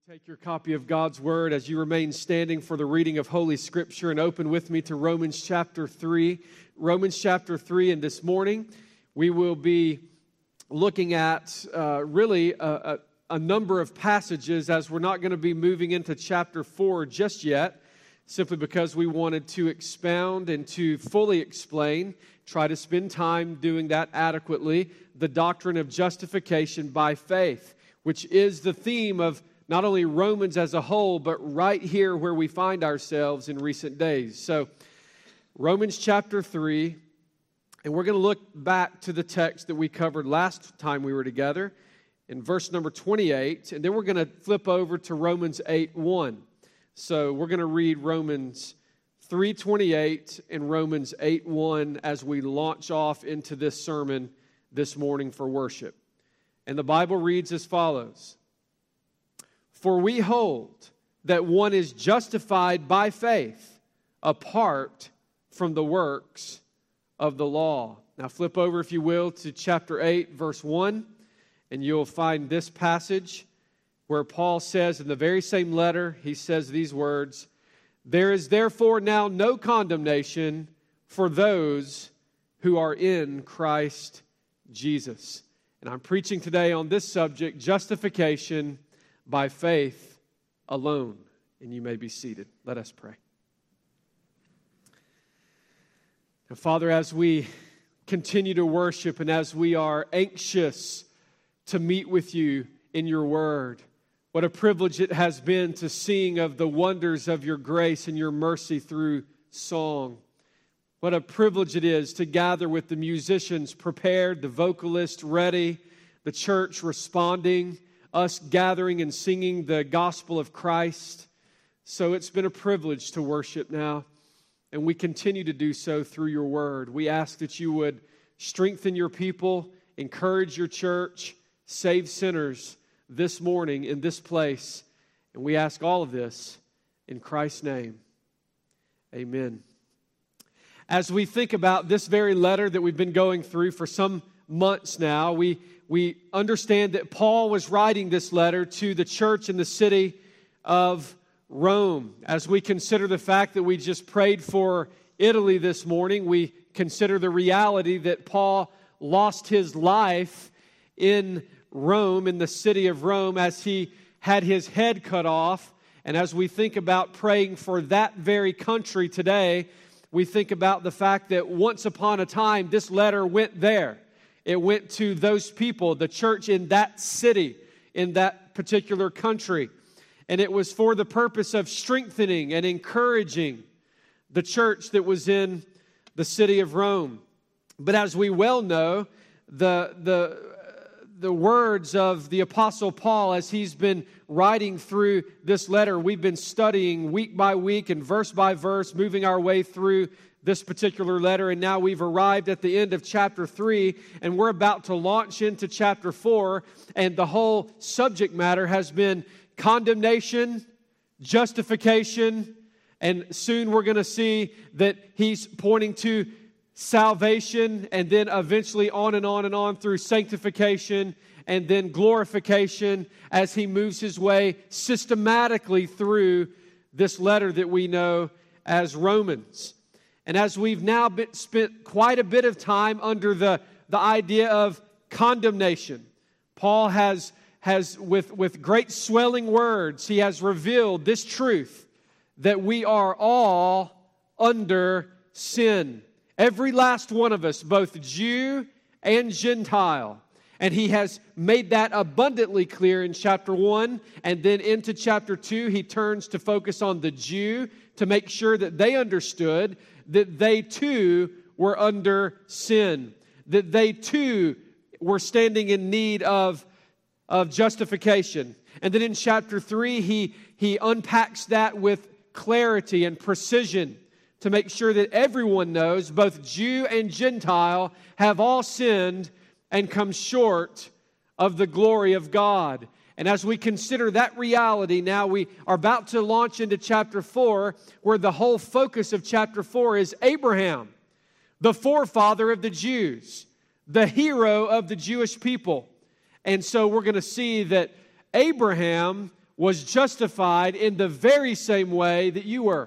Take your copy of God's Word as you remain standing for the reading of Holy Scripture and open with me to Romans chapter 3. Romans chapter 3, and this morning we will be looking at really a number of passages, as we're not going to be moving into chapter 4 just yet, simply because we wanted to expound and to fully explain, try to spend time doing that adequately, the doctrine of justification by faith, which is the theme of not only Romans as a whole, but right here where we find ourselves in recent days. So, Romans chapter 3, and we're going to look back to the text that we covered last time we were together in verse number 28, and then we're going to flip over to Romans 8:1. So, we're going to read Romans 3:28 and Romans 8:1 as we launch off into this sermon this morning for worship. And the Bible reads as follows: For we hold that one is justified by faith apart from the works of the law. Now flip over, if you will, to chapter 8, verse 1, and you'll find this passage where Paul says in the very same letter, he says these words: There is therefore now no condemnation for those who are in Christ Jesus. And I'm preaching today on this subject, justification by faith alone. And you may be seated. Let us pray. Now, Father, as we continue to worship and as we are anxious to meet with you in your word, what a privilege it has been to sing of the wonders of your grace and your mercy through song. What a privilege it is to gather with the musicians prepared, the vocalists ready, the church responding, us gathering and singing the gospel of Christ. So it's been a privilege to worship now, and we continue to do so through your word. We ask that you would strengthen your people, encourage your church, save sinners this morning in this place. And we ask all of this in Christ's name. Amen. As we think about this very letter that we've been going through for some months now, we understand that Paul was writing this letter to the church in the city of Rome. As we consider the fact that we just prayed for Italy this morning, we consider the reality that Paul lost his life in Rome, in the city of Rome, as he had his head cut off. And as we think about praying for that very country today, we think about the fact that once upon a time, this letter went there. It went to those people, the church in that city, in that particular country. And it was for the purpose of strengthening and encouraging the church that was in the city of Rome. But as we well know, the words of the Apostle Paul, as he's been writing through this letter, we've been studying week by week and verse by verse, moving our way through this particular letter, and now we've arrived at the end of chapter 3, and we're about to launch into chapter 4, and the whole subject matter has been condemnation, justification, and soon we're going to see that he's pointing to salvation, and then eventually on and on and on through sanctification, and then glorification as he moves his way systematically through this letter that we know as Romans. And as we've now spent quite a bit of time under the idea of condemnation, Paul has with great swelling words, he has revealed this truth that we are all under sin. Every last one of us, both Jew and Gentile. And he has made that abundantly clear in chapter 1. And then into chapter 2, he turns to focus on the Jew to make sure that they understood that they too were under sin, that they too were standing in need of justification. And then in chapter 3, he unpacks that with clarity and precision to make sure that everyone knows, both Jew and Gentile, have all sinned and come short of the glory of God. And as we consider that reality, now we are about to launch into chapter 4, where the whole focus of chapter 4 is Abraham, the forefather of the Jews, the hero of the Jewish people. And so we're going to see that Abraham was justified in the very same way that you were.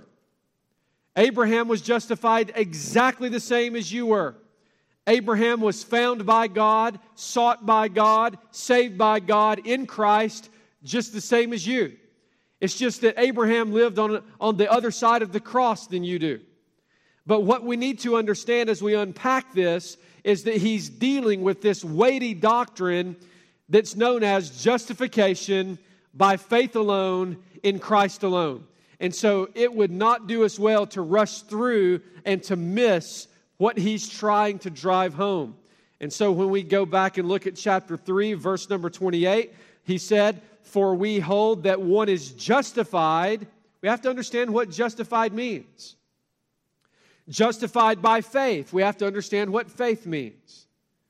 Abraham was justified exactly the same as you were. Abraham was found by God, sought by God, saved by God in Christ, just the same as you. It's just that Abraham lived on the other side of the cross than you do. But what we need to understand as we unpack this is that he's dealing with this weighty doctrine that's known as justification by faith alone in Christ alone. And so it would not do us well to rush through and to miss what he's trying to drive home. And so when we go back and look at chapter 3, verse number 28, he said, "For we hold that one is justified." We have to understand what justified means. Justified by faith. We have to understand what faith means.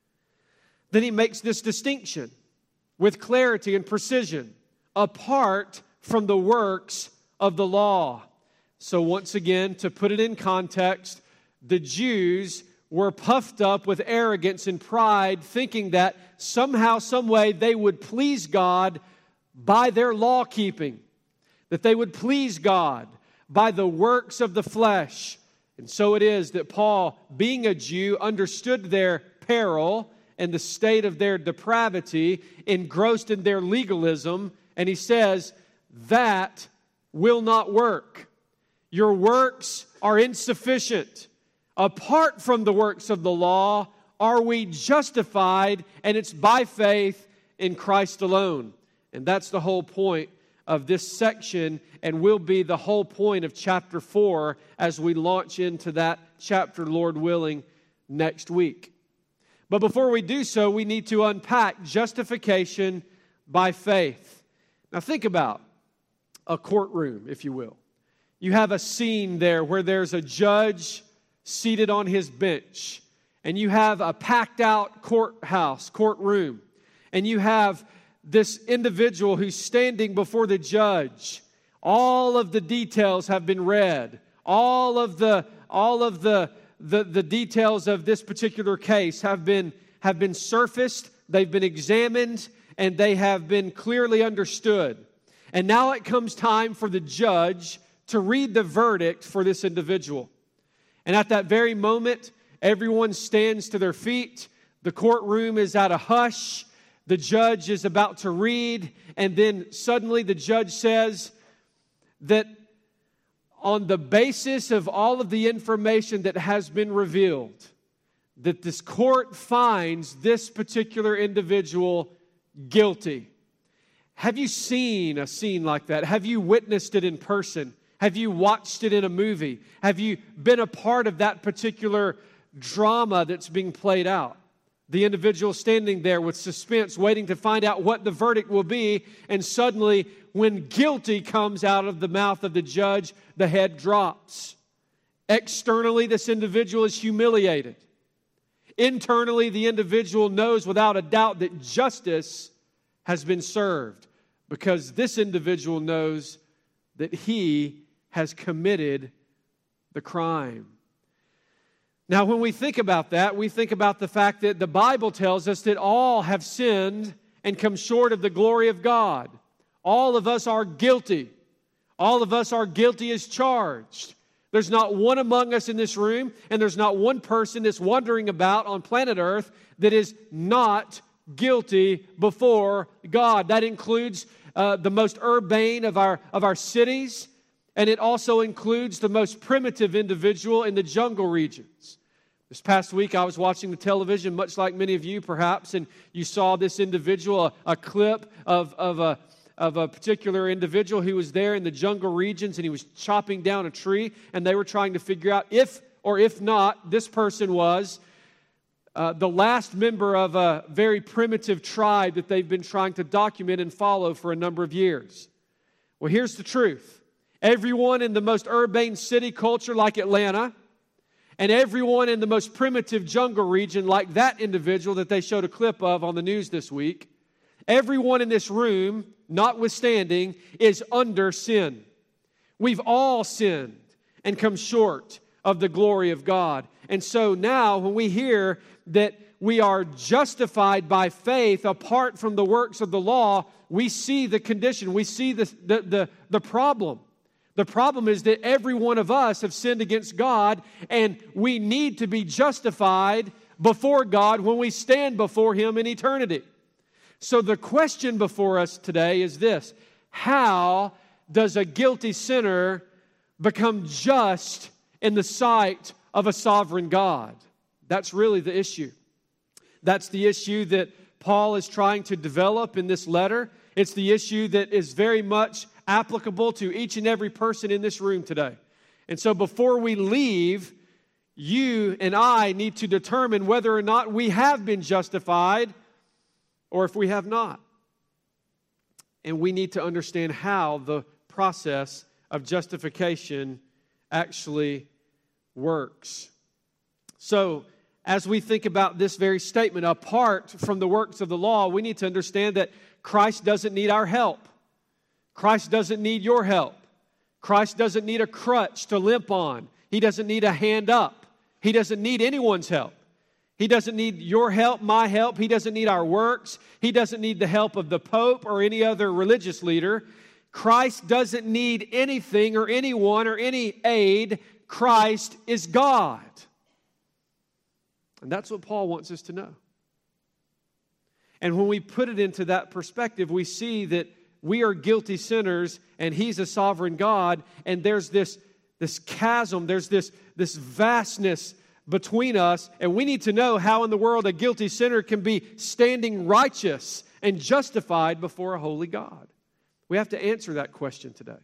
Then he makes this distinction with clarity and precision, apart from the works of the law. So once again, to put it in context, the Jews were puffed up with arrogance and pride, thinking that somehow, some way, they would please God by their law keeping, that they would please God by the works of the flesh. And so it is that Paul, being a Jew, understood their peril and the state of their depravity, engrossed in their legalism, and he says, that will not work. Your works are insufficient. Apart from the works of the law, are we justified, and it's by faith in Christ alone. And that's the whole point of this section, and will be the whole point of chapter 4 as we launch into that chapter, Lord willing, next week. But before we do so, we need to unpack justification by faith. Now think about a courtroom, if you will. You have a scene there where there's a judge seated on his bench, and you have a packed out courtroom, and you have this individual who's standing before the judge. All of the details have been read. All of the details of this particular case have been surfaced, they've been examined, and they have been clearly understood. And now it comes time for the judge to read the verdict for this individual. And at that very moment, everyone stands to their feet. The courtroom is at a hush. The judge is about to read, and then suddenly the judge says that on the basis of all of the information that has been revealed, that this court finds this particular individual guilty. Have you seen a scene like that? Have you witnessed it in person? Have you watched it in a movie? Have you been a part of that particular drama that's being played out? The individual standing there with suspense, waiting to find out what the verdict will be, and suddenly, when guilty comes out of the mouth of the judge, the head drops. Externally, this individual is humiliated. Internally, the individual knows without a doubt that justice has been served, because this individual knows that he has committed the crime. Now, when we think about that, we think about the fact that the Bible tells us that all have sinned and come short of the glory of God. All of us are guilty. All of us are guilty as charged. There's not one among us in this room, and there's not one person that's wandering about on planet Earth that is not guilty before God. That includes the most urbane of our cities, and it also includes the most primitive individual in the jungle regions. This past week, I was watching the television, much like many of you perhaps, and you saw this individual, a clip of a particular individual who was there in the jungle regions, and he was chopping down a tree, and they were trying to figure out if or if not this person was the last member of a very primitive tribe that they've been trying to document and follow for a number of years. Well, here's the truth. Everyone in the most urbane city culture like Atlanta, and everyone in the most primitive jungle region like that individual that they showed a clip of on the news this week, everyone in this room, notwithstanding, is under sin. We've all sinned and come short of the glory of God. And so now when we hear that we are justified by faith apart from the works of the law, we see the condition. We see the problem. The problem is that every one of us have sinned against God, and we need to be justified before God when we stand before Him in eternity. So the question before us today is this: how does a guilty sinner become just in the sight of a sovereign God? That's really the issue. That's the issue that Paul is trying to develop in this letter. It's the issue that is very much applicable to each and every person in this room today. And so before we leave, you and I need to determine whether or not we have been justified or if we have not. And we need to understand how the process of justification actually works. So, as we think about this very statement, apart from the works of the law, we need to understand that Christ doesn't need our help. Christ doesn't need your help. Christ doesn't need a crutch to limp on. He doesn't need a hand up. He doesn't need anyone's help. He doesn't need your help, my help. He doesn't need our works. He doesn't need the help of the Pope or any other religious leader. Christ doesn't need anything or anyone or any aid. Christ is God. And that's what Paul wants us to know. And when we put it into that perspective, we see that we are guilty sinners and He's a sovereign God, and there's this chasm, there's this vastness between us, and we need to know how in the world a guilty sinner can be standing righteous and justified before a holy God. We have to answer that question today.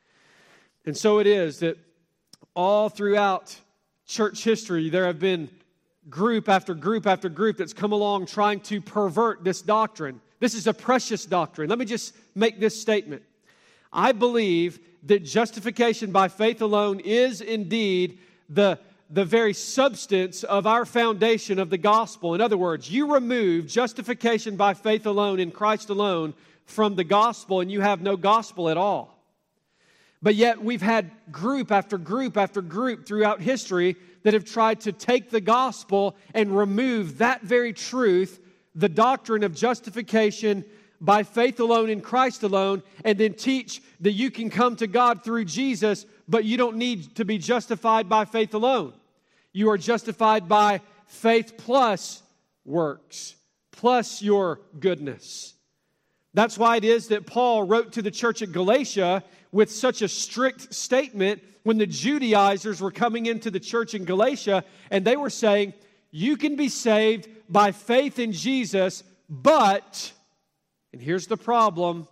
And so it is that all throughout church history, there have been group after group after group that's come along trying to pervert this doctrine. This is a precious doctrine. Let me just make this statement. I believe that justification by faith alone is indeed the very substance of our foundation of the gospel. In other words, you remove justification by faith alone in Christ alone from the gospel and you have no gospel at all. But yet we've had group after group after group throughout history that have tried to take the gospel and remove that very truth, the doctrine of justification by faith alone in Christ alone, and then teach that you can come to God through Jesus, but you don't need to be justified by faith alone. You are justified by faith plus works, plus your goodness. That's why it is that Paul wrote to the church at Galatia with such a strict statement when the Judaizers were coming into the church in Galatia, and they were saying, you can be saved by faith in Jesus, but, and here's the problem,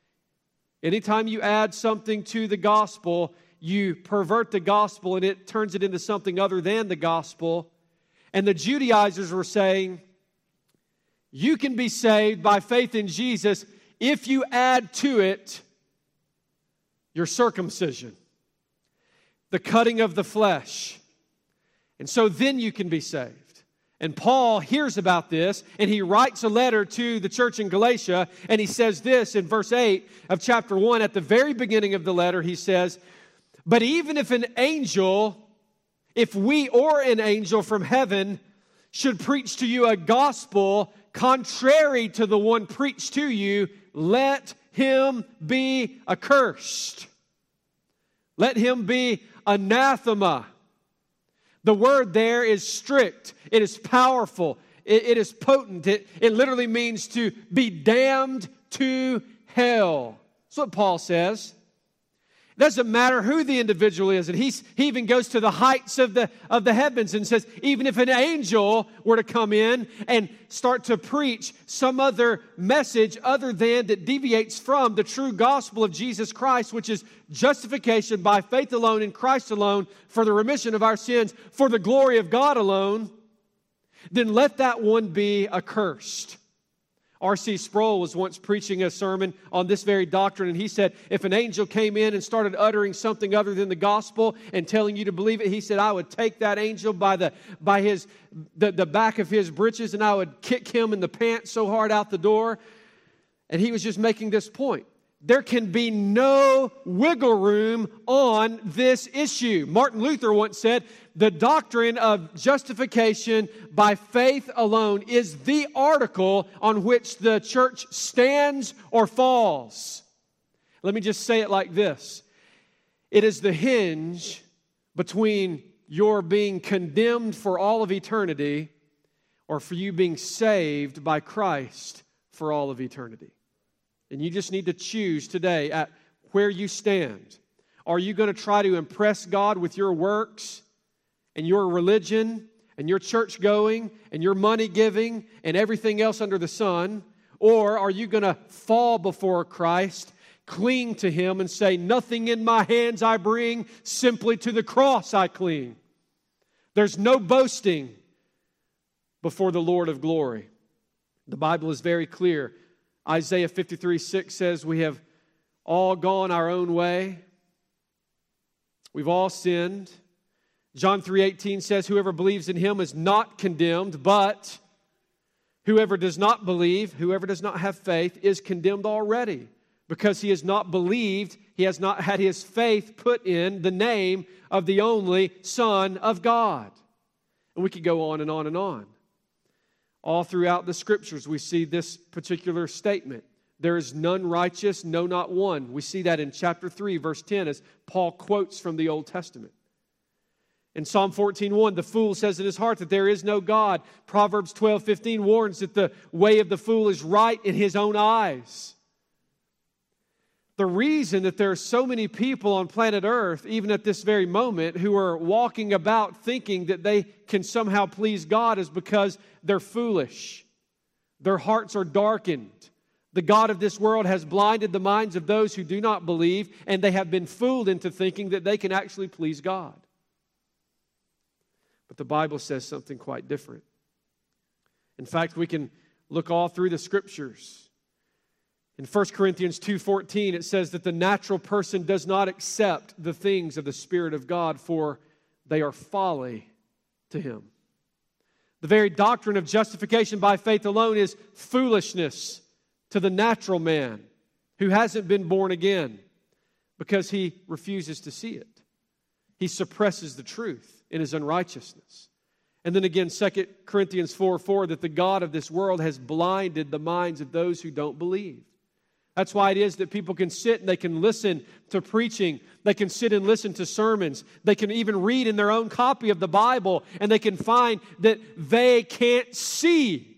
anytime you add something to the gospel, you pervert the gospel and it turns it into something other than the gospel. And the Judaizers were saying, you can be saved by faith in Jesus if you add to it your circumcision, the cutting of the flesh. And so then you can be saved. And Paul hears about this, and he writes a letter to the church in Galatia, and he says this in verse 8 of chapter 1. At the very beginning of the letter, he says, but even if an angel from heaven should preach to you a gospel contrary to the one preached to you, let him be accursed. Let him be anathema. The word there is strict. It is powerful. It is potent. It literally means to be damned to hell. That's what Paul says. It doesn't matter who the individual is. And he even goes to the heights of the heavens and says, even if an angel were to come in and start to preach some other message other than that deviates from the true gospel of Jesus Christ, which is justification by faith alone in Christ alone for the remission of our sins, for the glory of God alone, then let that one be accursed. R.C. Sproul was once preaching a sermon on this very doctrine, and he said, if an angel came in and started uttering something other than the gospel and telling you to believe it, he said, I would take that angel by the back of his breeches and I would kick him in the pants so hard out the door. And he was just making this point. there can be no wiggle room on this issue. Martin Luther once said, the doctrine of justification by faith alone is the article on which the church stands or falls. Let me just say it like this. It is the hinge between your being condemned for all of eternity or for you being saved by Christ for all of eternity. And you just need to choose today at where you stand. Are you going to try to impress God with your works and your religion and your church going and your money giving and everything else under the sun? Or are you going to fall before Christ, cling to Him and say, nothing in my hands I bring, simply to the cross I cling? There's no boasting before the Lord of glory. The Bible is very clear. Isaiah 53:6 says, we have all gone our own way. We've all sinned. John 3:18 says, whoever believes in Him is not condemned, but whoever does not believe, whoever does not have faith, is condemned already, because he has not believed, he has not had his faith put in the name of the only Son of God. And we could go on and on and on. All throughout the Scriptures, we see this particular statement. There is none righteous, no, not one. We see that in chapter 3, verse 10, as Paul quotes from the Old Testament. In Psalm 14:1, the fool says in his heart that there is no God. Proverbs 12:15 warns that the way of the fool is right in his own eyes. The reason that there are so many people on planet Earth, even at this very moment, who are walking about thinking that they can somehow please God is because they're foolish. Their hearts are darkened. The God of this world has blinded the minds of those who do not believe, and they have been fooled into thinking that they can actually please God. But the Bible says something quite different. In fact, we can look all through the Scriptures. In 1 Corinthians 2:14, it says that the natural person does not accept the things of the Spirit of God, for they are folly to him. The very doctrine of justification by faith alone is foolishness to the natural man who hasn't been born again, because he refuses to see it. He suppresses the truth in his unrighteousness. And then again, 2 Corinthians 4:4, that the God of this world has blinded the minds of those who don't believe. That's why it is that people can sit and they can listen to preaching. They can sit and listen to sermons. They can even read in their own copy of the Bible, and they can find that they can't see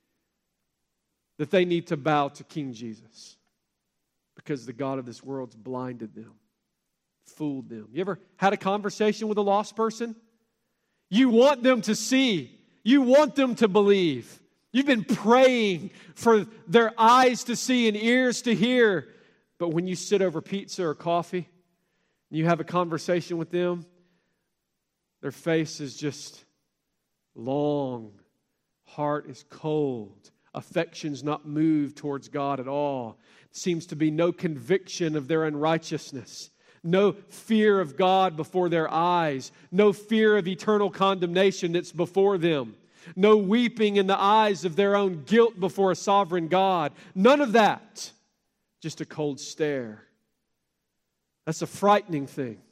that they need to bow to King Jesus, because the God of this world's blinded them, fooled them. You ever had a conversation with a lost person? You want them to see. You want them to believe. You've been praying for their eyes to see and ears to hear. But when you sit over pizza or coffee and you have a conversation with them, their face is just long. Heart is cold. Affection's not moved towards God at all. Seems to be no conviction of their unrighteousness. No fear of God before their eyes. No fear of eternal condemnation that's before them. No weeping in the eyes of their own guilt before a sovereign God. None of that. Just a cold stare. That's a frightening thing.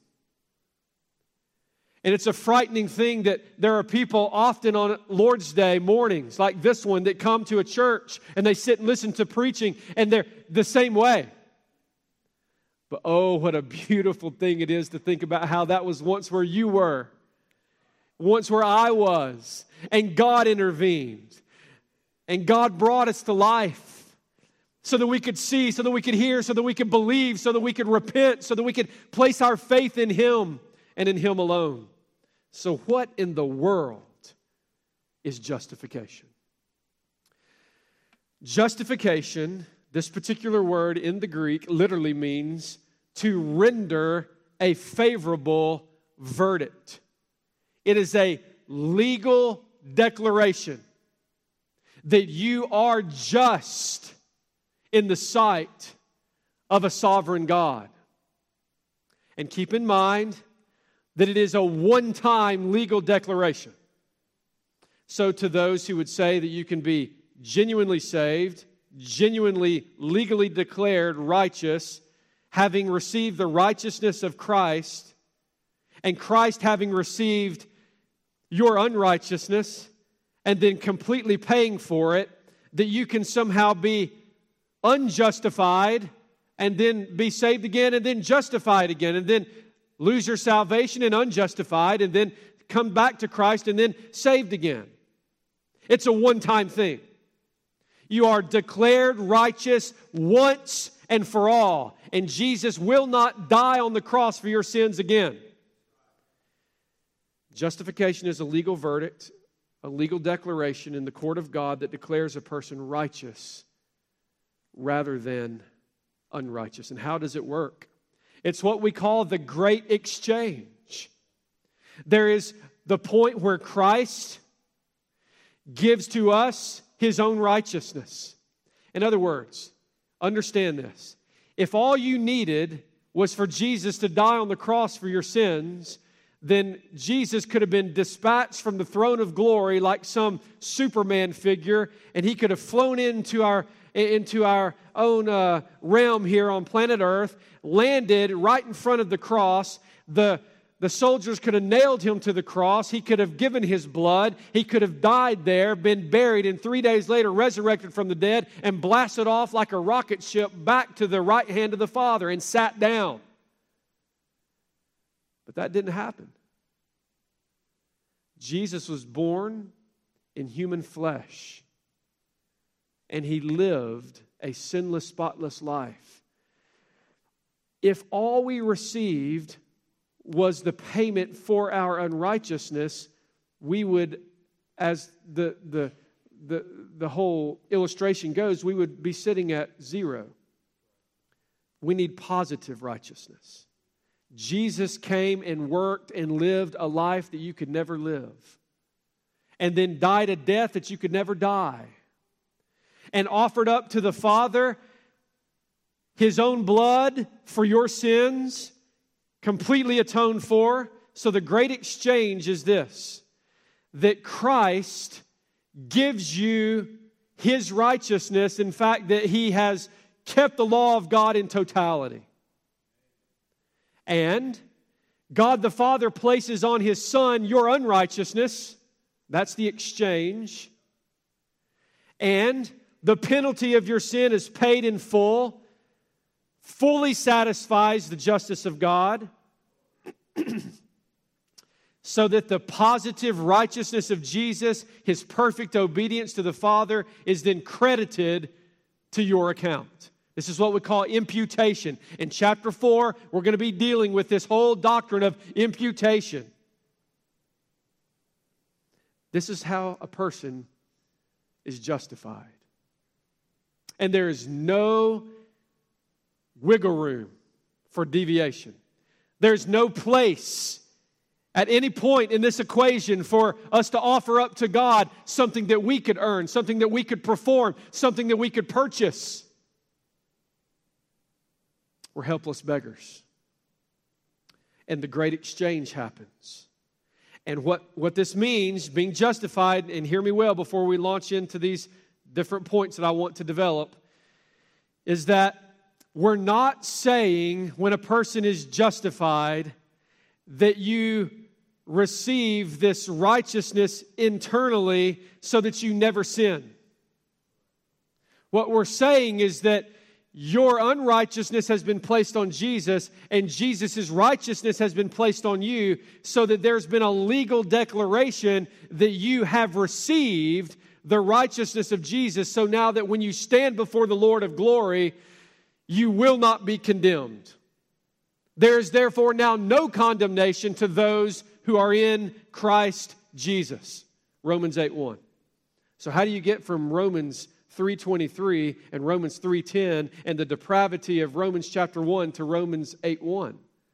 And it's a frightening thing that there are people often on Lord's Day mornings like this one that come to a church and they sit and listen to preaching and they're the same way. But oh, what a beautiful thing it is to think about how that was once where you were. Once where I was. And God intervened. And God brought us to life. So that we could see, so that we could hear, so that we could believe, so that we could repent, so that we could place our faith in Him and in Him alone. So what in the world is justification? Justification, this particular word in the Greek, literally means to render a favorable verdict. It is a legal declaration that you are just in the sight of a sovereign God. And keep in mind that it is a one-time legal declaration. So to those who would say that you can be genuinely saved genuinely, legally declared righteous, having received the righteousness of Christ, and Christ having received your unrighteousness, and then completely paying for it, that you can somehow be unjustified and then be saved again and then justified again and then lose your salvation and unjustified and then come back to Christ and then saved again. It's a one-time thing. You are declared righteous once and for all, and Jesus will not die on the cross for your sins again. Justification is a legal verdict, a legal declaration in the court of God that declares a person righteous rather than unrighteous. And how does it work? It's what we call the great exchange. There is the point where Christ gives to us His own righteousness. In other words, understand this. If all you needed was for Jesus to die on the cross for your sins, then Jesus could have been dispatched from the throne of glory like some Superman figure, and He could have flown into our own realm here on planet Earth, landed right in front of the cross. The soldiers could have nailed Him to the cross. He could have given His blood. He could have died there, been buried, and 3 days later resurrected from the dead and blasted off like a rocket ship back to the right hand of the Father and sat down. But that didn't happen. Jesus was born in human flesh, and He lived a sinless, spotless life. If all we received was the payment for our unrighteousness, we would, as the whole illustration goes, we would be sitting at zero. We need positive righteousness. Jesus came and worked and lived a life that you could never live, and then died a death that you could never die, and offered up to the Father His own blood for your sins, completely atoned for. So the great exchange is this, that Christ gives you His righteousness, in fact, that He has kept the law of God in totality. And God the Father places on His Son your unrighteousness. That's the exchange. And the penalty of your sin is paid in full, fully satisfies the justice of God, so that the positive righteousness of Jesus, His perfect obedience to the Father, is then credited to your account. This is what we call imputation. In chapter 4, we're going to be dealing with this whole doctrine of imputation. This is how a person is justified. And there is no wiggle room for deviation. There's no place at any point in this equation for us to offer up to God something that we could earn, something that we could perform, something that we could purchase. We're helpless beggars. And the great exchange happens. And what this means, being justified, and hear me well before we launch into these different points that I want to develop, is that we're not saying when a person is justified that you receive this righteousness internally so that you never sin. What we're saying is that your unrighteousness has been placed on Jesus, and Jesus' righteousness has been placed on you, so that there's been a legal declaration that you have received the righteousness of Jesus. So now that when you stand before the Lord of glory, you will not be condemned. There is therefore now no condemnation to those who are in Christ Jesus. Romans 8:1. So how do you get from Romans 3:23 and Romans 3:10 and the depravity of Romans chapter 1 to Romans 8:1?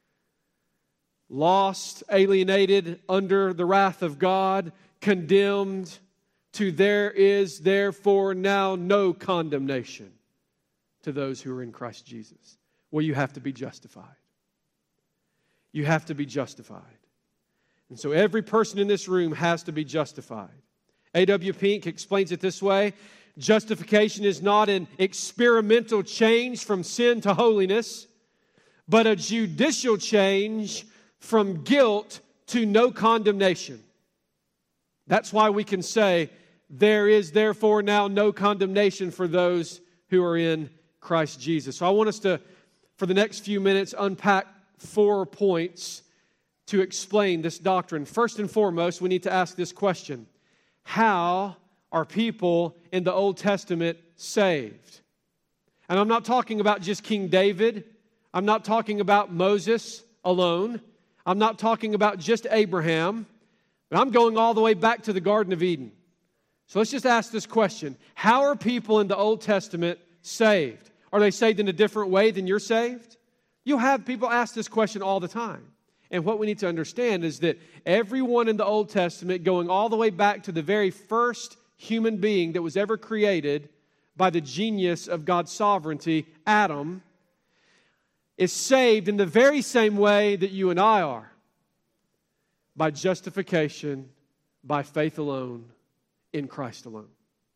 Lost, alienated, under the wrath of God, condemned to there is therefore now no condemnation to those who are in Christ Jesus. Well, you have to be justified. You have to be justified. And so every person in this room has to be justified. A.W. Pink explains it this way, Justification is not an experimental change from sin to holiness, but a judicial change from guilt to no condemnation. That's why we can say, there is therefore now no condemnation for those who are in Christ Jesus. So I want us to, for the next few minutes, unpack 4 points to explain this doctrine. First and foremost, we need to ask this question: how are people in the Old Testament saved? And I'm not talking about just King David. I'm not talking about Moses alone. I'm not talking about just Abraham. But I'm going all the way back to the Garden of Eden. So let's just ask this question: how are people in the Old Testament saved? Are they saved in a different way than you're saved? You'll have people ask this question all the time. And what we need to understand is that everyone in the Old Testament, going all the way back to the very first human being that was ever created by the genius of God's sovereignty, Adam, is saved in the very same way that you and I are. By justification, by faith alone, in Christ alone.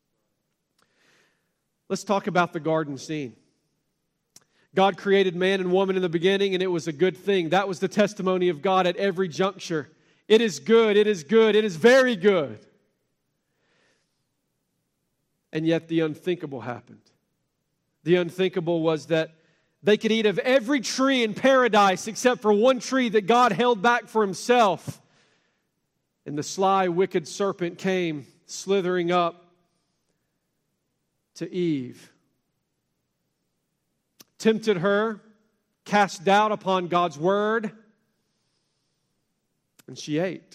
Let's talk about the garden scene. God created man and woman in the beginning, and it was a good thing. That was the testimony of God at every juncture. It is good, it is good, it is very good. And yet the unthinkable happened. The unthinkable was that they could eat of every tree in paradise except for one tree that God held back for himself. And the sly, wicked serpent came slithering up to Eve, tempted her, cast doubt upon God's word, and she ate.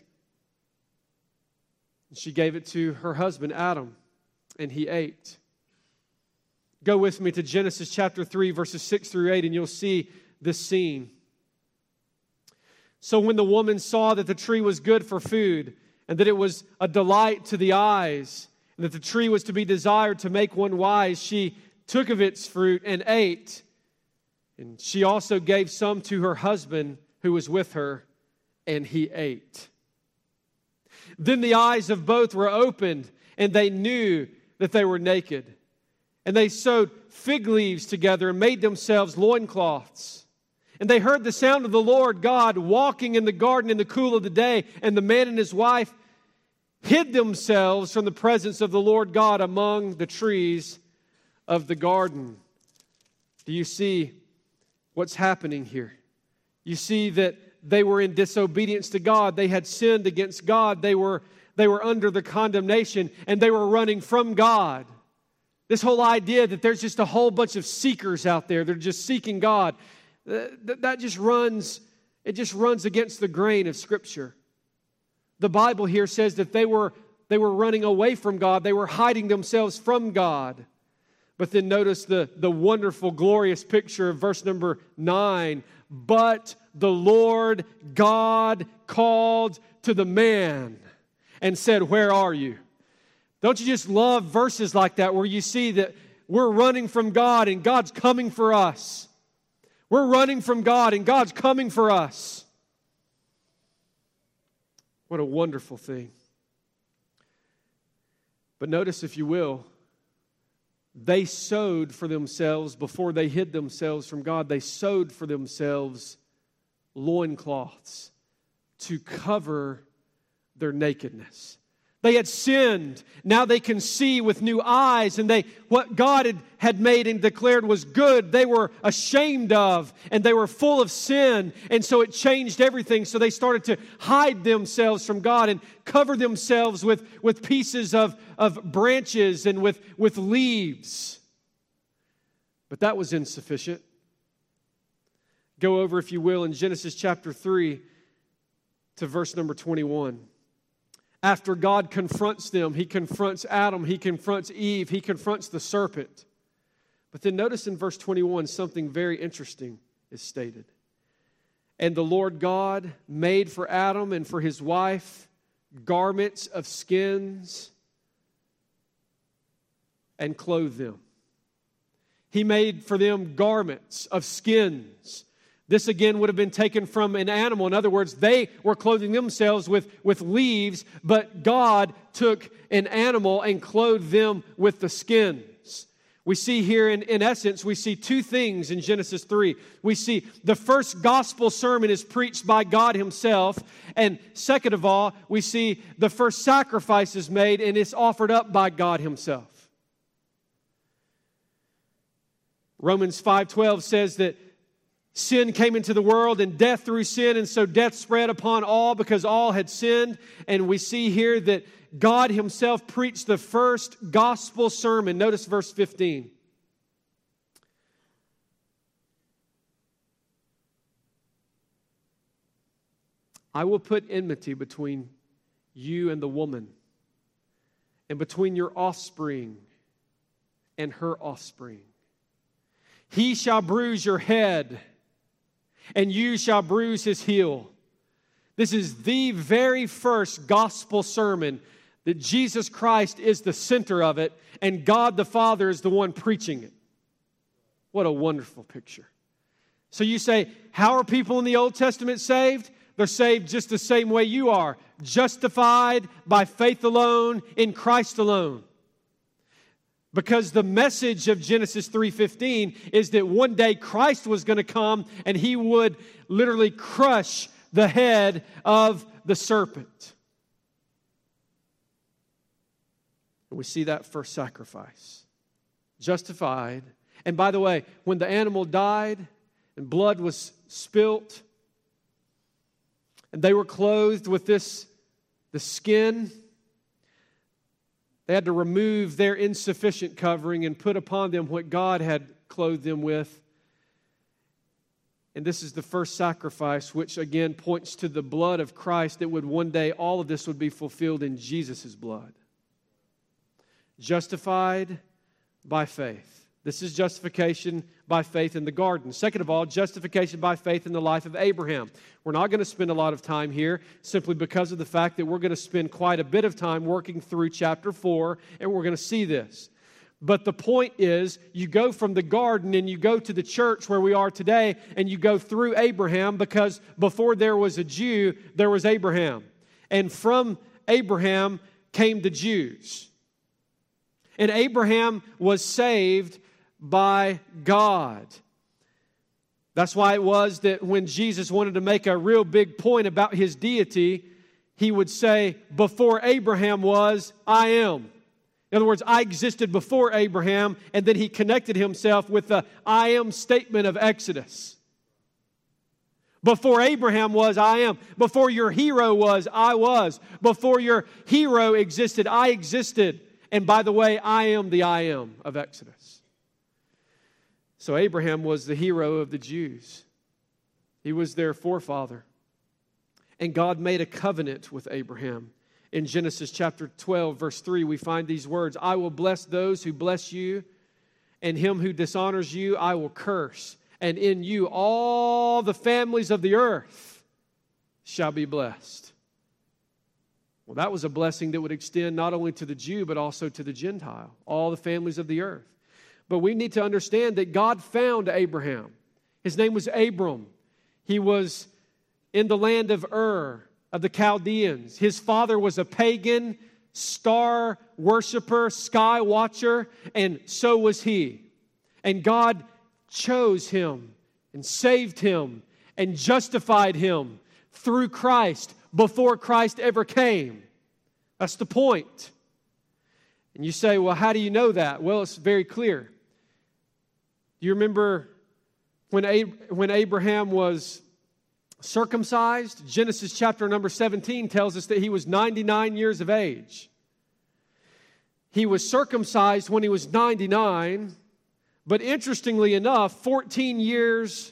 And she gave it to her husband, Adam, and he ate. Go with me to Genesis chapter 3, verses 6 through 8, and you'll see this scene. So when the woman saw that the tree was good for food, and that it was a delight to the eyes, and that the tree was to be desired to make one wise, she took of its fruit and ate. And she also gave some to her husband who was with her, and he ate. Then the eyes of both were opened, and they knew that they were naked. And they sewed fig leaves together and made themselves loincloths. And they heard the sound of the Lord God walking in the garden in the cool of the day. And the man and his wife hid themselves from the presence of the Lord God among the trees of the garden. Do you see what's happening here? You see that they were in disobedience to God. They had sinned against God. They were under the condemnation, and they were running from God. This whole idea that there's just a whole bunch of seekers out there, they're just seeking God, that just runs against the grain of Scripture. The Bible here says that they were running away from God. They were hiding themselves from God. But then notice the wonderful, glorious picture of verse number 9. But the Lord God called to the man and said, "Where are you?" Don't you just love verses like that where you see that we're running from God and God's coming for us? We're running from God and God's coming for us. What a wonderful thing. But notice, if you will, they sewed for themselves, before they hid themselves from God, they sewed for themselves loincloths to cover their nakedness. They had sinned. Now they can see with new eyes, and what God had made and declared was good, they were ashamed of, and they were full of sin, and so it changed everything. So they started to hide themselves from God and cover themselves with pieces of branches and with leaves. But that was insufficient. Go over, if you will, in Genesis chapter 3 to verse number 21. After God confronts them, He confronts Adam, He confronts Eve, He confronts the serpent. But then notice in verse 21, something very interesting is stated. And the Lord God made for Adam and for his wife garments of skins and clothed them. He made for them garments of skins. This again would have been taken from an animal. In other words, they were clothing themselves with leaves, but God took an animal and clothed them with the skins. We see here, in essence, we see two things in Genesis 3. We see the first gospel sermon is preached by God Himself. And second of all, we see the first sacrifice is made and it's offered up by God Himself. Romans 5:12 says that sin came into the world and death through sin, and so death spread upon all because all had sinned. And we see here that God Himself preached the first gospel sermon. Notice verse 15. I will put enmity between you and the woman, and between your offspring and her offspring. He shall bruise your head, and you shall bruise his heel. This is the very first gospel sermon that Jesus Christ is the center of it, and God the Father is the one preaching it. What a wonderful picture. So you say, how are people in the Old Testament saved? They're saved just the same way you are, justified by faith alone, in Christ alone. Because the message of Genesis 3:15 is that one day Christ was going to come and He would literally crush the head of the serpent. And we see that first sacrifice. Justified. And by the way, when the animal died and blood was spilt, and they were clothed with the skin, they had to remove their insufficient covering and put upon them what God had clothed them with. And this is the first sacrifice, which again points to the blood of Christ, that would one day, all of this would be fulfilled in Jesus' blood. Justified by faith. This is justification by faith in the garden. Second of all, justification by faith in the life of Abraham. We're not going to spend a lot of time here simply because of the fact that we're going to spend quite a bit of time working through chapter 4, and we're going to see this. But the point is, you go from the garden and you go to the church where we are today, and you go through Abraham, because before there was a Jew, there was Abraham. And from Abraham came the Jews. And Abraham was saved by God. That's why it was that when Jesus wanted to make a real big point about His deity, He would say, before Abraham was, I am. In other words, I existed before Abraham, and then He connected Himself with the I am statement of Exodus. Before Abraham was, I am. Before your hero was, I was. Before your hero existed, I existed. And by the way, I am the I am of Exodus. So Abraham was the hero of the Jews. He was their forefather. And God made a covenant with Abraham. In Genesis chapter 12, verse 3, we find these words, I will bless those who bless you, and him who dishonors you I will curse. And in you all the families of the earth shall be blessed. Well, that was a blessing that would extend not only to the Jew, but also to the Gentile, all the families of the earth. But we need to understand that God found Abraham. His name was Abram. He was in the land of Ur, of the Chaldeans. His father was a pagan, star worshiper, sky watcher, and so was he. And God chose him and saved him and justified him through Christ before Christ ever came. That's the point. And you say, well, how do you know that? Well, it's very clear. Do you remember when Abraham was circumcised? Genesis chapter number 17 tells us that he was 99 years of age. He was circumcised when he was 99, but interestingly enough, 14 years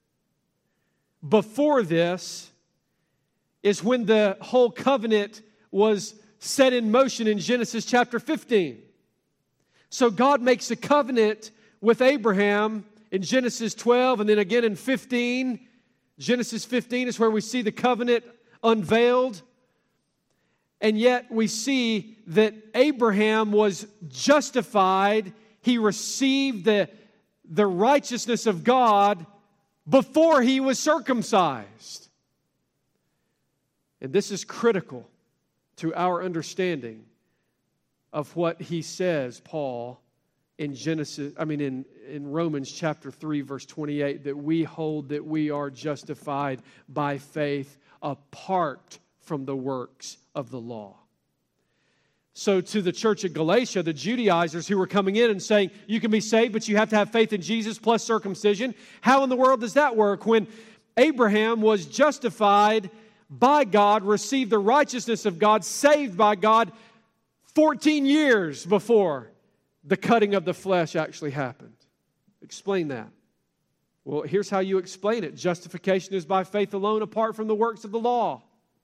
before this is when the whole covenant was set in motion in Genesis chapter 15. So God makes a covenant with Abraham in Genesis 12 and then again in 15. Genesis 15 is where we see the covenant unveiled. And yet we see that Abraham was justified. He received the righteousness of God before he was circumcised. And this is critical to our understanding of what he says, Paul, in Romans chapter 3, verse 28, that we hold that we are justified by faith apart from the works of the law. So to the church at Galatia, the Judaizers who were coming in and saying, you can be saved, but you have to have faith in Jesus plus circumcision. How in the world does that work when Abraham was justified by God, received the righteousness of God, saved by God 14 years before the cutting of the flesh actually happened? Explain that. Well, here's how you explain it. Justification is by faith alone, apart from the works of the law.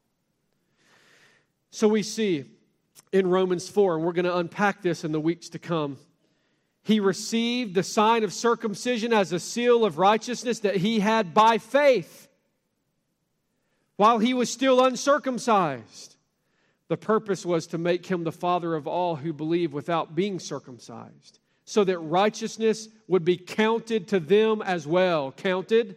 So we see in Romans 4, and we're going to unpack this in the weeks to come, he received the sign of circumcision as a seal of righteousness that he had by faith while he was still uncircumcised. The purpose was to make him the father of all who believe without being circumcised, so that righteousness would be counted to them as well. Counted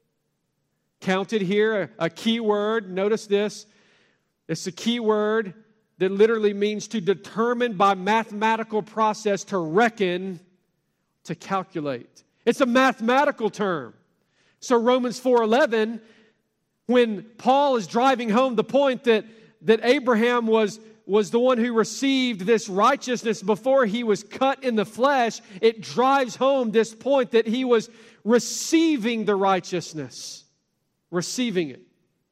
here, a key word. Notice this. It's a key word that literally means to determine by mathematical process, to reckon, to calculate. It's a mathematical term. So Romans 4:11, when Paul is driving home the point that Abraham was the one who received this righteousness before he was cut in the flesh, it drives home this point that he was receiving the righteousness. Receiving it.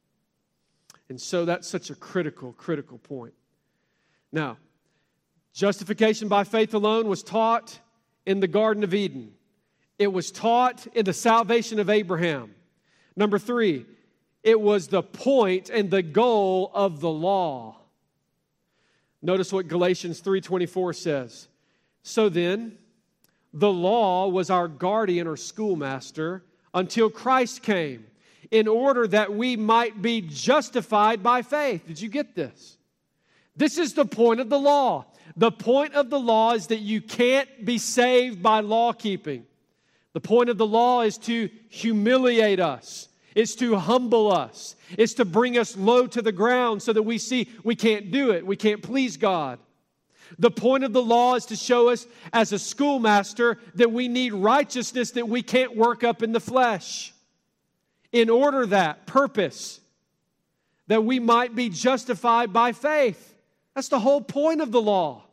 And so that's such a critical point. Now, justification by faith alone was taught in the Garden of Eden. It was taught in the salvation of Abraham. Number 3, it was the point and the goal of the law. Notice what Galatians 3:24 says. So then, the law was our guardian or schoolmaster until Christ came, in order that we might be justified by faith. Did you get this? This is the point of the law. The point of the law is that you can't be saved by law keeping. The point of the law is to humiliate us. It's to humble us. It's to bring us low to the ground so that we see we can't do it. We can't please God. The point of the law is to show us as a schoolmaster that we need righteousness that we can't work up in the flesh. In order that purpose, that we might be justified by faith. That's the whole point of the law.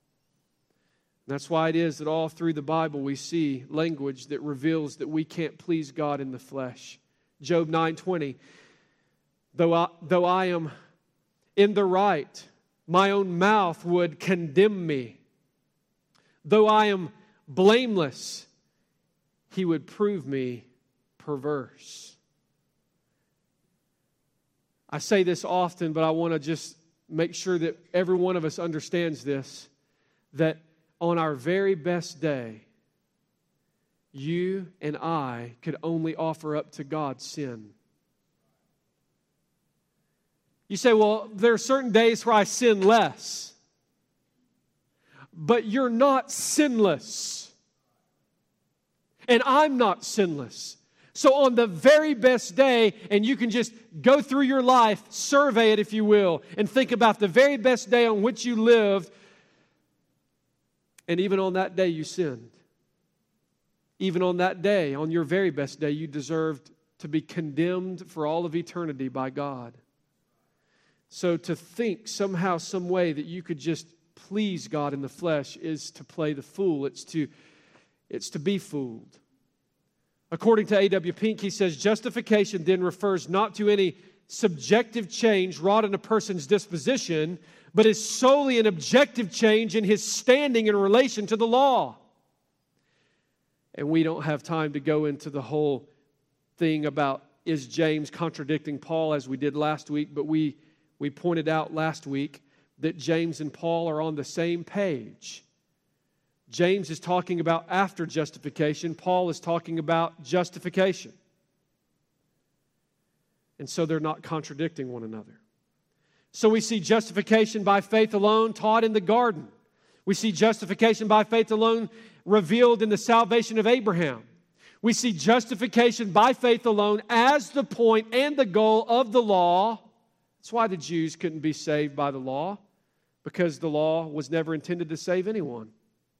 And that's why it is that all through the Bible we see language that reveals that we can't please God in the flesh. Job 9:20, though I am in the right, my own mouth would condemn me. Though I am blameless, he would prove me perverse. I say this often, but I want to just make sure that every one of us understands this, that on our very best day, you and I could only offer up to God sin. You say, well, there are certain days where I sin less. But you're not sinless. And I'm not sinless. So on the very best day, and you can just go through your life, survey it if you will, and think about the very best day on which you lived, and even on that day you sinned. Even on that day, on your very best day, you deserved to be condemned for all of eternity by God. So to think somehow, some way that you could just please God in the flesh is to play the fool. It's to be fooled. According to A.W. Pink, he says, justification then refers not to any subjective change wrought in a person's disposition, but is solely an objective change in his standing in relation to the law. And we don't have time to go into the whole thing about is James contradicting Paul as we did last week, but we pointed out last week that James and Paul are on the same page. James is talking about after justification. Paul is talking about justification. And so they're not contradicting one another. So we see justification by faith alone taught in the garden. We see justification by faith alone revealed in the salvation of Abraham. We see justification by faith alone as the point and the goal of the law. That's why the Jews couldn't be saved by the law, because the law was never intended to save anyone.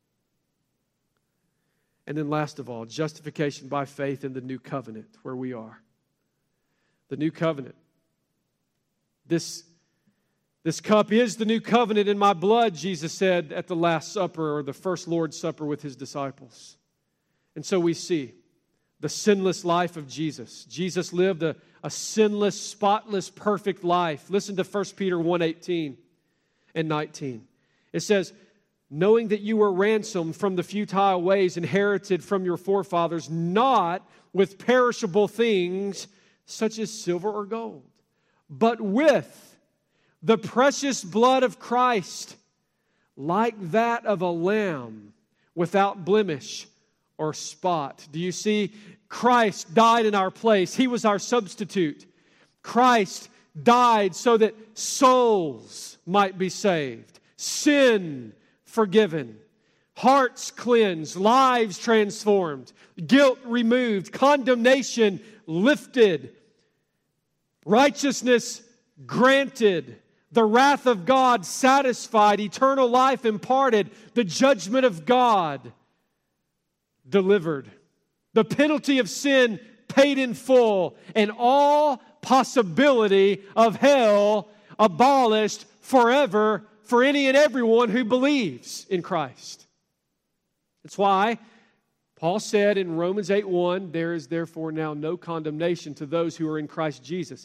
And then last of all, justification by faith in the new covenant, where we are. The new covenant. This cup is the new covenant in my blood, Jesus said at the Last Supper, or the first Lord's Supper with His disciples. And so we see the sinless life of Jesus. Jesus lived a sinless, spotless, perfect life. Listen to 1 Peter 1:18 and 19. It says, knowing that you were ransomed from the futile ways inherited from your forefathers, not with perishable things such as silver or gold, but with the precious blood of Christ, like that of a lamb without blemish or spot. Do you see? Christ died in our place. He was our substitute. Christ died so that souls might be saved, sin forgiven, hearts cleansed, lives transformed, guilt removed, condemnation lifted, righteousness granted, the wrath of God satisfied, eternal life imparted, the judgment of God delivered, the penalty of sin paid in full, and all possibility of hell abolished forever for any and everyone who believes in Christ. That's why Paul said in Romans 8:1, there is therefore now no condemnation to those who are in Christ Jesus.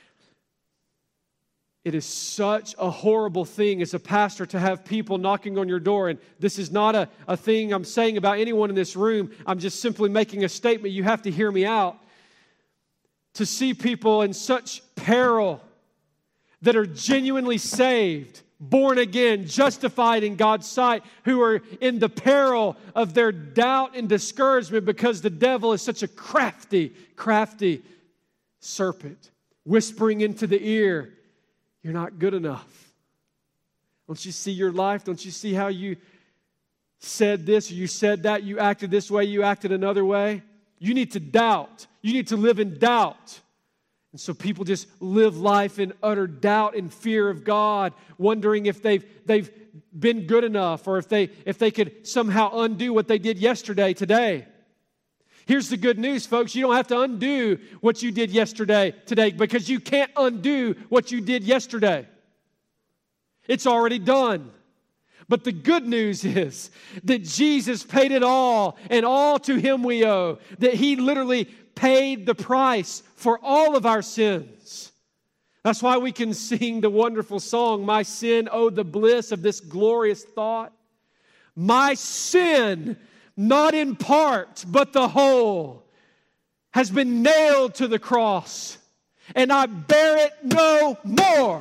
It is such a horrible thing as a pastor to have people knocking on your door. And this is not a thing I'm saying about anyone in this room. I'm just simply making a statement. You have to hear me out. To see people in such peril that are genuinely saved, born again, justified in God's sight, who are in the peril of their doubt and discouragement because the devil is such a crafty serpent, whispering into the ear, you're not good enough. Don't you see your life? Don't you see how you said this or you said that? You acted this way, you acted another way. You need to doubt. You need to live in doubt. And so people just live life in utter doubt and fear of God, wondering if they've been good enough or if they could somehow undo what they did yesterday, today. Here's the good news, folks. You don't have to undo what you did yesterday, today, because you can't undo what you did yesterday. It's already done. But the good news is that Jesus paid it all, and all to Him we owe. That He literally paid the price for all of our sins. That's why we can sing the wonderful song, My Sin, Oh, the Bliss of This Glorious Thought. My sin, not in part, but the whole, has been nailed to the cross, and I bear it no more.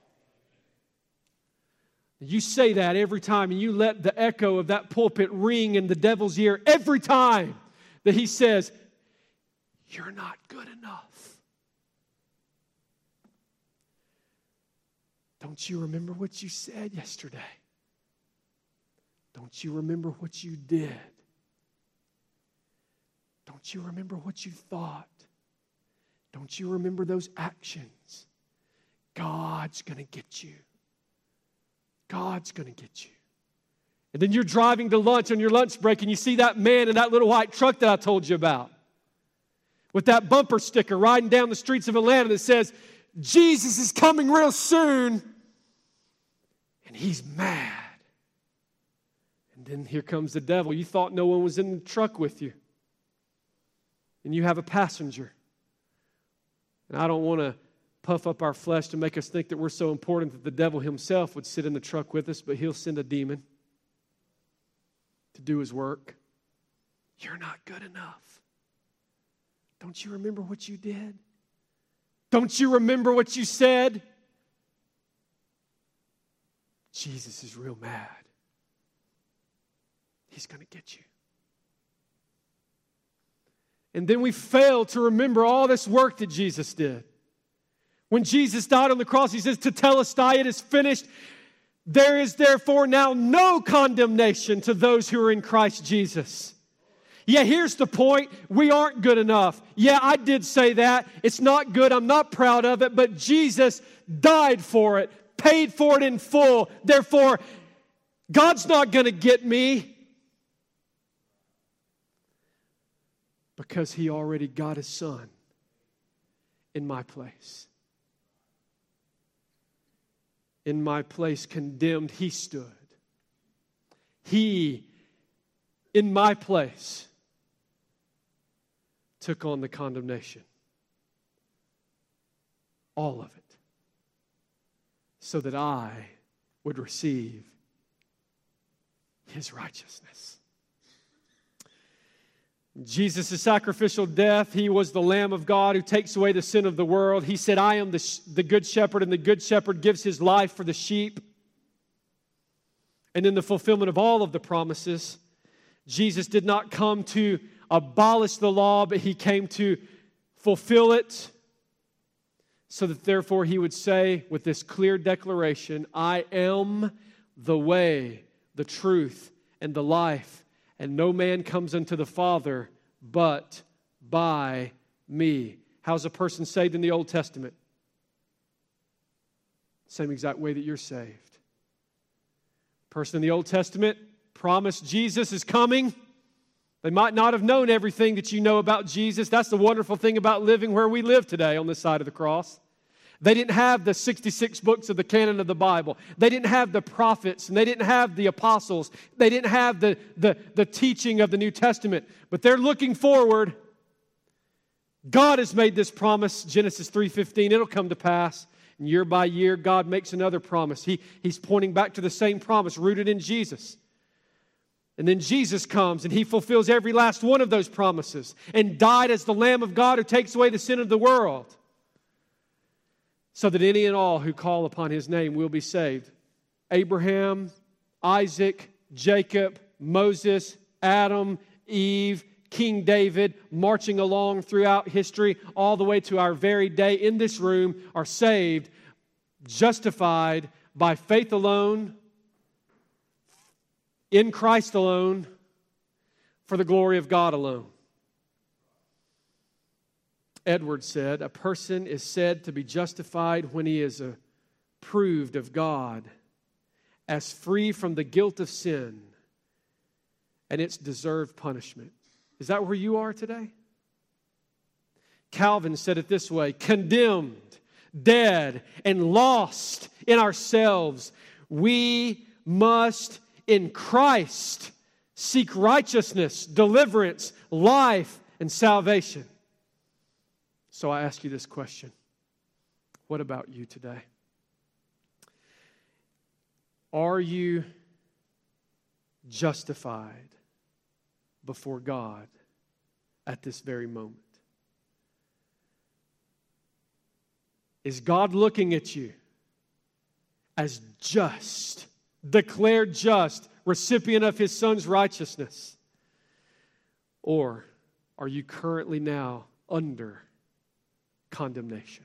You say that every time, and you let the echo of that pulpit ring in the devil's ear every time that he says, you're not good enough. Don't you remember what you said yesterday? Don't you remember what you did? Don't you remember what you thought? Don't you remember those actions? God's going to get you. God's going to get you. And then you're driving to lunch on your lunch break and you see that man in that little white truck that I told you about, with that bumper sticker riding down the streets of Atlanta that says, Jesus is coming real soon. And he's mad. And then here comes the devil. You thought no one was in the truck with you. And you have a passenger. And I don't want to puff up our flesh to make us think that we're so important that the devil himself would sit in the truck with us, but he'll send a demon to do his work. You're not good enough. Don't you remember what you did? Don't you remember what you said? Jesus is real mad. He's going to get you. And then we fail to remember all this work that Jesus did. When Jesus died on the cross, He says, Tetelestai, it is finished. There is therefore now no condemnation to those who are in Christ Jesus. Yeah, here's the point. We aren't good enough. Yeah, I did say that. It's not good. I'm not proud of it. But Jesus died for it, paid for it in full. Therefore, God's not going to get me because He already got His Son in my place. In my place, condemned, He stood. He, in my place, took on the condemnation. All of it. So that I would receive His righteousness. Jesus' sacrificial death, He was the Lamb of God who takes away the sin of the world. He said, I am the good shepherd, and the good shepherd gives his life for the sheep. And in the fulfillment of all of the promises, Jesus did not come to abolish the law, but He came to fulfill it, so that therefore He would say with this clear declaration, I am the way, the truth, and the life, and no man comes unto the Father but by me. How's a person saved in the Old Testament? Same exact way that you're saved. Person in the Old Testament promised Jesus is coming. They might not have known everything that you know about Jesus. That's the wonderful thing about living where we live today on this side of the cross. They didn't have the 66 books of the canon of the Bible. They didn't have the prophets, and they didn't have the apostles. They didn't have the teaching of the New Testament. But they're looking forward. God has made this promise, Genesis 3:15. It'll come to pass. And year by year, God makes another promise. He's pointing back to the same promise rooted in Jesus. And then Jesus comes and He fulfills every last one of those promises and died as the Lamb of God who takes away the sin of the world, so that any and all who call upon His name will be saved. Abraham, Isaac, Jacob, Moses, Adam, Eve, King David, marching along throughout history, all the way to our very day in this room, are saved, justified by faith alone, in Christ alone, for the glory of God alone. Edwards said, a person is said to be justified when he is approved of God as free from the guilt of sin and its deserved punishment. Is that where you are today? Calvin said it this way, condemned, dead, and lost in ourselves, we must in Christ seek righteousness, deliverance, life, and salvation. So I ask you this question. What about you today? Are you justified before God at this very moment? Is God looking at you as just, declared just, recipient of His Son's righteousness? Or are you currently now under condemnation?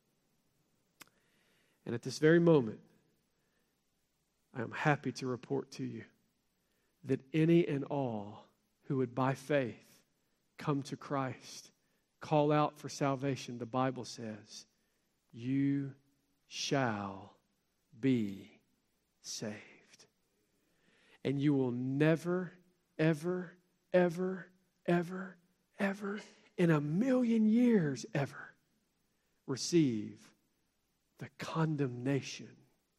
And at this very moment, I am happy to report to you that any and all who would by faith come to Christ, call out for salvation, the Bible says, you shall be saved. And you will never, ever, ever, ever, ever, in a million years ever, receive the condemnation,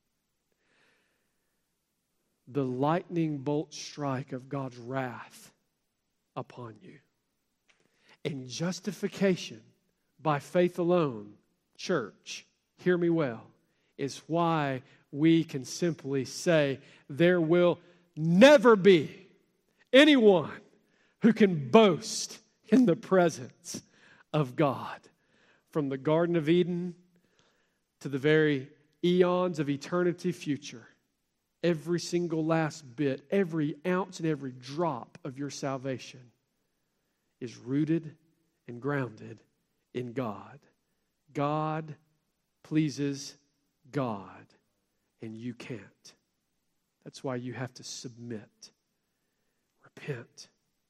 the lightning bolt strike of God's wrath upon you. And justification by faith alone, church, hear me well, is why we can simply say there will never be anyone who can boast in the presence of God. From the Garden of Eden to the very eons of eternity future, every single last bit, every ounce and every drop of your salvation is rooted and grounded in God. God pleases God, and you can't. That's why you have to submit, repent,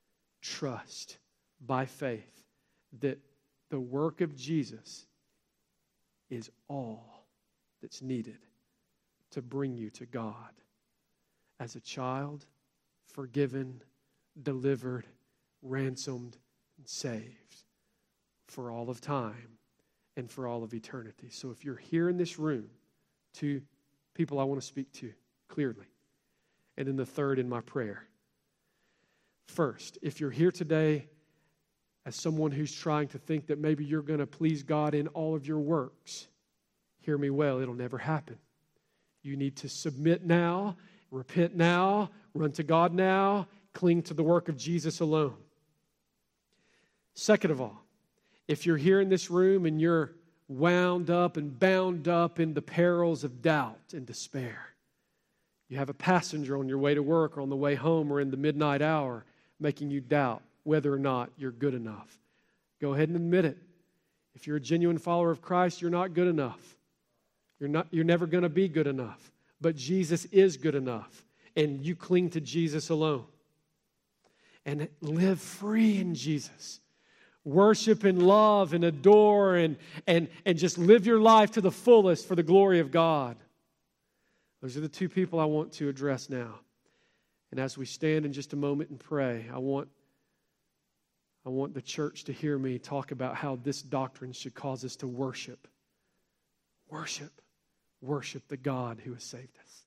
trust by faith that the work of Jesus is all that's needed to bring you to God as a child, forgiven, delivered, ransomed, and saved for all of time and for all of eternity. So if you're here in this room, two people I want to speak to clearly, and then the third in my prayer. First, if you're here today as someone who's trying to think that maybe you're going to please God in all of your works, hear me well, it'll never happen. You need to submit now, repent now, run to God now, cling to the work of Jesus alone. Second of all, if you're here in this room and you're wound up and bound up in the perils of doubt and despair, you have a passenger on your way to work or on the way home or in the midnight hour making you doubt whether or not you're good enough. Go ahead and admit it. If you're a genuine follower of Christ, you're not good enough. You're never going to be good enough. But Jesus is good enough. And you cling to Jesus alone. And live free in Jesus. Worship and love and adore and just live your life to the fullest for the glory of God. Those are the two people I want to address now. And as we stand in just a moment and pray, I want the church to hear me talk about how this doctrine should cause us to worship. Worship the God who has saved us.